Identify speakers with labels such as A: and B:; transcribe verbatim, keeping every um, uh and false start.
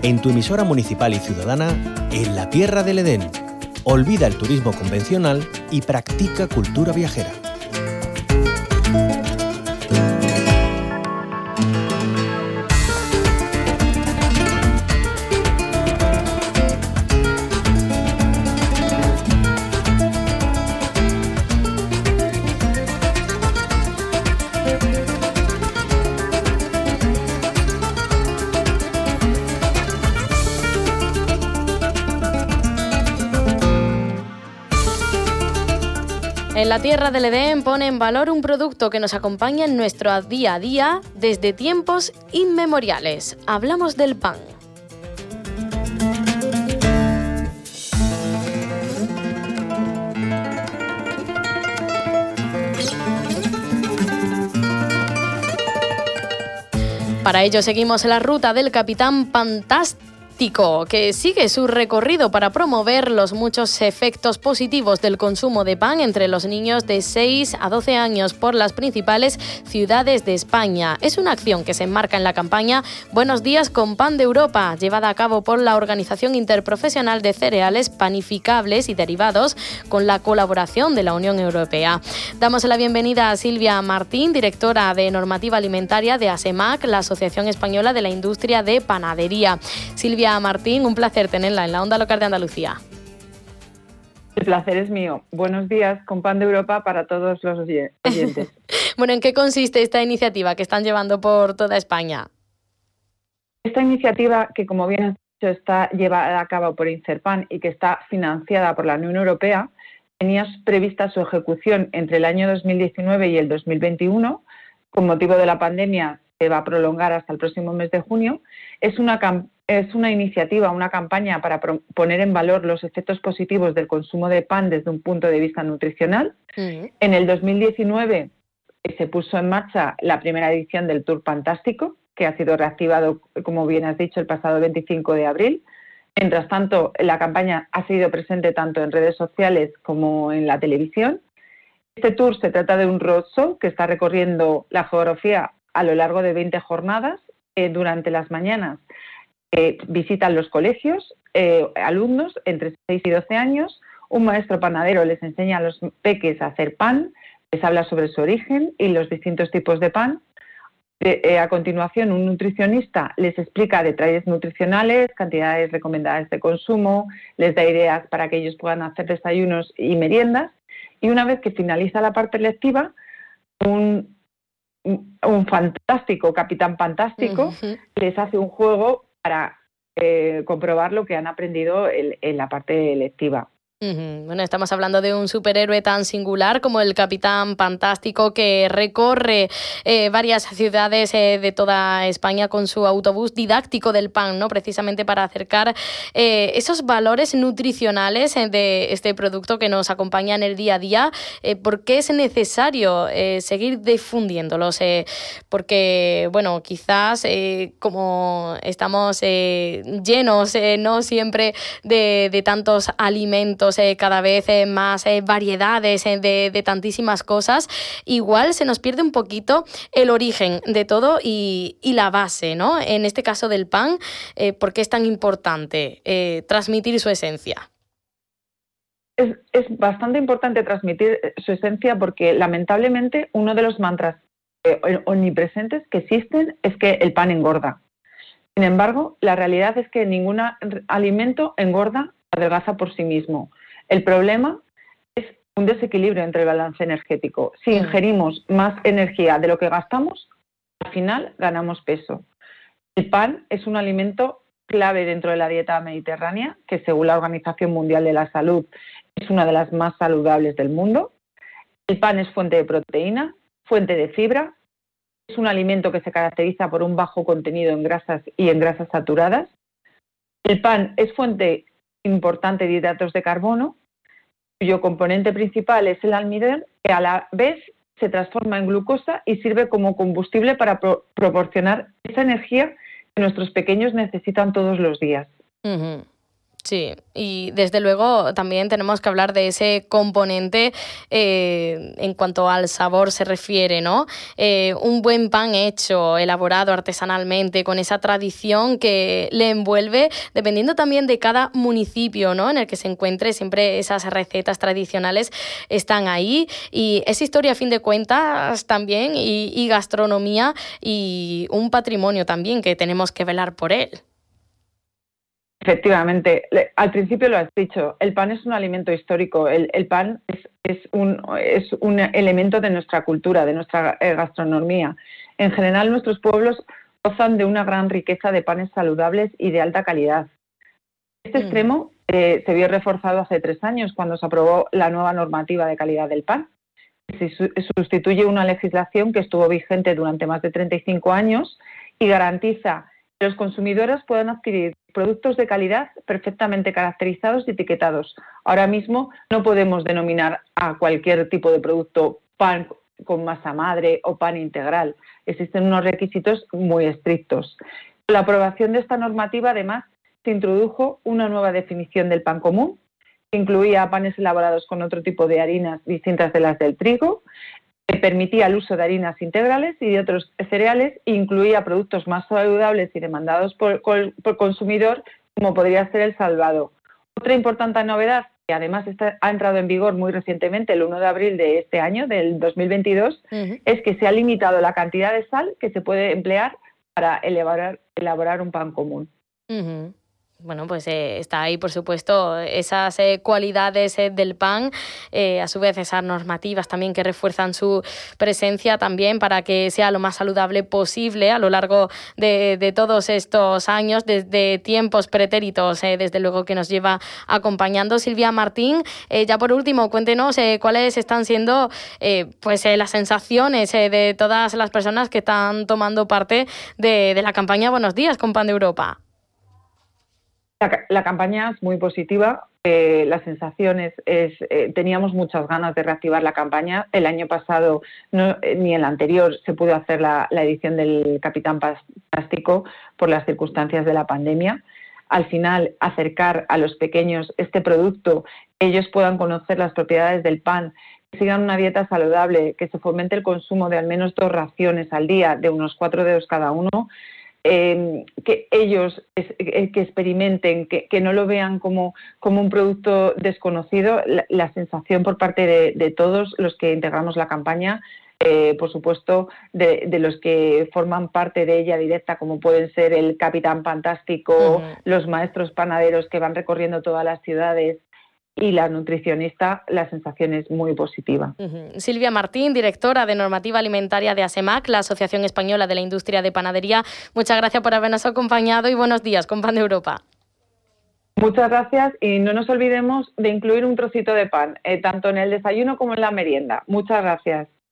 A: en tu emisora municipal y ciudadana, en la Tierra del Edén. Olvida el turismo convencional y practica cultura viajera.
B: En la Tierra del Edén pone en valor un producto que nos acompaña en nuestro día a día desde tiempos inmemoriales. Hablamos del pan. Para ello seguimos la ruta del Capitán Pantástico, que sigue su recorrido para promover los muchos efectos positivos del consumo de pan entre los niños de seis a doce años por las principales ciudades de España. Es una acción que se enmarca en la campaña Buenos días con pan de Europa, llevada a cabo por la Organización Interprofesional de Cereales Panificables y Derivados, con la colaboración de la Unión Europea. Damos la bienvenida a Silvia Martín, directora de Normativa Alimentaria de ASEMAC, la Asociación Española de la Industria de Panadería. Silvia Martín, un placer tenerla en la Onda Local de Andalucía.
C: El placer es mío. Buenos días con pan de Europa para todos los oyentes.
B: Bueno, ¿en qué consiste esta iniciativa que están llevando por toda España?
C: Esta iniciativa, que como bien has dicho está llevada a cabo por Inserpan y que está financiada por la Unión Europea, tenía prevista su ejecución entre el año dos mil diecinueve y el dos mil veintiuno. Con motivo de la pandemia se va a prolongar hasta el próximo mes de junio. Es una campaña Es una iniciativa, una campaña para poner en valor los efectos positivos del consumo de pan desde un punto de vista nutricional. Uh-huh. En el dos mil diecinueve se puso en marcha la primera edición del Tour Pantástico, que ha sido reactivado, como bien has dicho, el pasado veinticinco de abril. Mientras tanto, la campaña ha sido presente tanto en redes sociales como en la televisión. Este tour se trata de un roadshow que está recorriendo la geografía a lo largo de veinte jornadas. Eh, durante las mañanas Eh, visitan los colegios, eh, alumnos entre seis y doce años, un maestro panadero les enseña a los peques a hacer pan, les habla sobre su origen y los distintos tipos de pan. De, eh, a continuación, un nutricionista les explica detalles nutricionales, cantidades recomendadas de consumo, les da ideas para que ellos puedan hacer desayunos y meriendas, y una vez que finaliza la parte lectiva, un, un fantástico capitán fantástico uh-huh. les hace un juego para eh, comprobar lo que han aprendido en, en la parte lectiva.
B: Uh-huh. Bueno, estamos hablando de un superhéroe tan singular como el Capitán Pantástico, que recorre eh, varias ciudades eh, de toda España con su autobús didáctico del pan, ¿no? Precisamente para acercar eh, esos valores nutricionales eh, de este producto que nos acompaña en el día a día. Eh, ¿Por qué es necesario eh, seguir difundiéndolos? Eh, porque, bueno, quizás eh, como estamos eh, llenos, eh, no siempre de, de tantos alimentos, Eh, cada vez eh, más eh, variedades eh, de, de tantísimas cosas, igual se nos pierde un poquito el origen de todo y, y la base, ¿no? En este caso del pan, eh, ¿por qué es tan importante eh, transmitir su esencia?
C: Es, es bastante importante transmitir su esencia porque lamentablemente uno de los mantras eh, omnipresentes que existen es que el pan engorda. Sin embargo, la realidad es que ningún alimento engorda, adelgaza por sí mismo. El problema es un desequilibrio entre el balance energético. Si ingerimos más energía de lo que gastamos, al final ganamos peso. El pan es un alimento clave dentro de la dieta mediterránea, que según la Organización Mundial de la Salud es una de las más saludables del mundo. El pan es fuente de proteína, fuente de fibra, es un alimento que se caracteriza por un bajo contenido en grasas y en grasas saturadas. El pan es fuente importante de hidratos de carbono, cuyo componente principal es el almidón, que a la vez se transforma en glucosa y sirve como combustible para pro- proporcionar esa energía que nuestros pequeños necesitan todos los días.
B: Uh-huh. Sí, y desde luego también tenemos que hablar de ese componente eh, en cuanto al sabor se refiere, ¿no? Eh, un buen pan hecho, elaborado artesanalmente, con esa tradición que le envuelve, dependiendo también de cada municipio, ¿no?, en el que se encuentre, siempre esas recetas tradicionales están ahí, y es historia a fin de cuentas también, y, y gastronomía, y un patrimonio también que tenemos que velar por él.
C: Efectivamente, al principio lo has dicho, el pan es un alimento histórico, el, el pan es, es, un, es un elemento de nuestra cultura, de nuestra eh, gastronomía. En general, nuestros pueblos gozan de una gran riqueza de panes saludables y de alta calidad. Este mm. extremo eh, se vio reforzado hace tres años cuando se aprobó la nueva normativa de calidad del pan. Se sustituye una legislación que estuvo vigente durante más de treinta y cinco años y garantiza que los consumidores puedan adquirir productos de calidad perfectamente caracterizados y etiquetados. Ahora mismo no podemos denominar a cualquier tipo de producto pan con masa madre o pan integral. Existen unos requisitos muy estrictos. Con la aprobación de esta normativa, además, se introdujo una nueva definición del pan común, que incluía panes elaborados con otro tipo de harinas distintas de las del trigo, que permitía el uso de harinas integrales y de otros cereales, e incluía productos más saludables y demandados por, por, por consumidor, como podría ser el salvado. Otra importante novedad, que además está, ha entrado en vigor muy recientemente, el uno de abril de este año, del dos mil veintidós, uh-huh. es que se ha limitado la cantidad de sal que se puede emplear para elaborar, elaborar un pan común.
B: Uh-huh. Bueno, pues eh, está ahí, por supuesto, esas eh, cualidades eh, del pan, eh, a su vez esas normativas también que refuerzan su presencia también para que sea lo más saludable posible a lo largo de, de todos estos años, desde tiempos pretéritos, eh, desde luego que nos lleva acompañando. Silvia Martín, eh, ya por último, cuéntenos eh, cuáles están siendo eh, pues eh, las sensaciones eh, de todas las personas que están tomando parte de, de la campaña Buenos Días con Pan de Europa.
C: La, la campaña es muy positiva, eh, las sensaciones es, eh, teníamos muchas ganas de reactivar la campaña. El año pasado, no, eh, ni el anterior, se pudo hacer la, la edición del Capitán Fantástico por las circunstancias de la pandemia. Al final, acercar a los pequeños este producto, que ellos puedan conocer las propiedades del pan, que sigan una dieta saludable, que se fomente el consumo de al menos dos raciones al día, de unos cuatro dedos cada uno. Eh, que ellos es, eh, que experimenten, que, que no lo vean como, como un producto desconocido. La, la sensación por parte de, de todos los que integramos la campaña, eh, por supuesto, de, de los que forman parte de ella directa, como pueden ser el Capitán Fantástico, uh-huh. los maestros panaderos que van recorriendo todas las ciudades, y la nutricionista, la sensación es muy positiva.
B: Uh-huh. Silvia Martín, directora de Normativa Alimentaria de ASEMAC, la Asociación Española de la Industria de Panadería. Muchas gracias por habernos acompañado y buenos días con Pan de Europa.
C: Muchas gracias y no nos olvidemos de incluir un trocito de pan, eh, tanto en el desayuno como en la merienda. Muchas gracias.